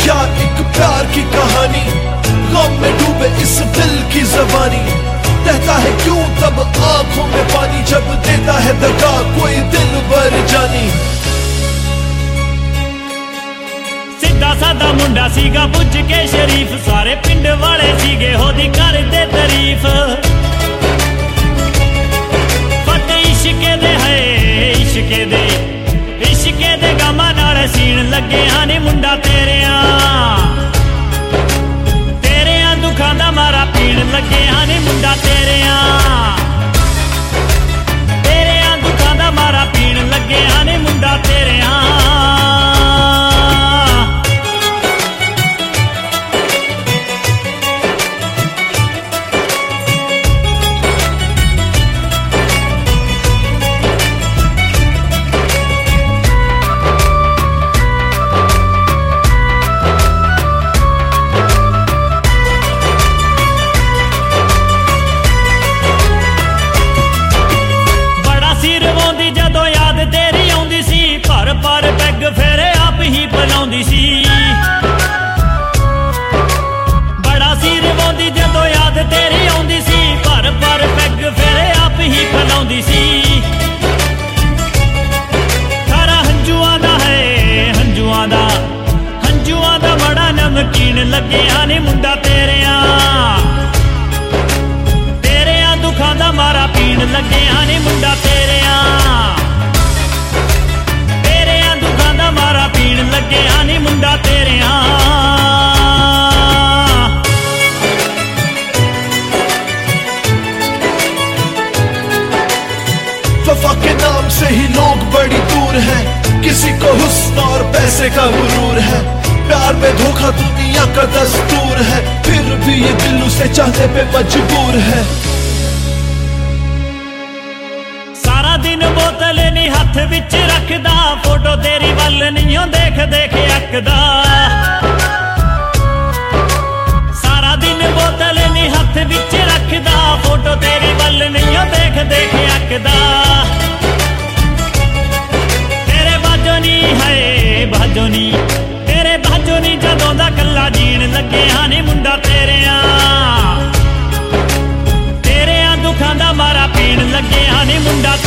यार एक प्यार की कहानी, गम में डूबे इस दिल की ज़बानी। कहता है क्यों तब आंखों में पानी, जब देता है दगा कोई दिल भर जानी। सीधा सादा मुंडा सीगा बुझ के शरीफ, सारे पिंड वाले सीगे होदी कर दे तारीफ। फते इश्के दे है इश्के दे गमा नाल सीन लगे हानी मुंडा तेरेयां दुखां दा मारा पीण लगे हानी मुंडा तेरेयां दुखां दा मारा पीण लगे हानी मुंडा तेरेयां। पर पैग फेरे आप ही बनाउंदी सी, बड़ा सिर वाउंदी जदों याद तेरी आउंदी सी। पर पैग फेरे आप ही बनाउंदी सी। थारा हंजुआं दा है हंजुआं दा बड़ा नमकीन लगे हानी मुंडा तेरेयां दुखां दा मारा पीण लगे हानी मुंडा तेरेयां मारा पीण लगे हानी मुंडा तेरेयां। वफा के नाम से ही लोग बड़ी दूर हैं, किसी को हुस्न और पैसे का गुरूर है। प्यार में धोखा दुनिया का दस्तूर है, फिर भी ये दिल उसे चाहने पे मजबूर है। सारा दिन बोतल नी हथ विच रखदा, फोटो तेरी वल नहीं देख देख अकदा। सारा दिन बोतल नी हथ विच रखदा, फोटो तेरी वल नहीं देख देख अकदा। तेरे बाजो नी है बाजो नी, तेरे बाजो नी जदों दा कल्ला जीण लगे हानी मुंडा तेरेयां दुखां दा मारा पीण लगे हानी मुंडा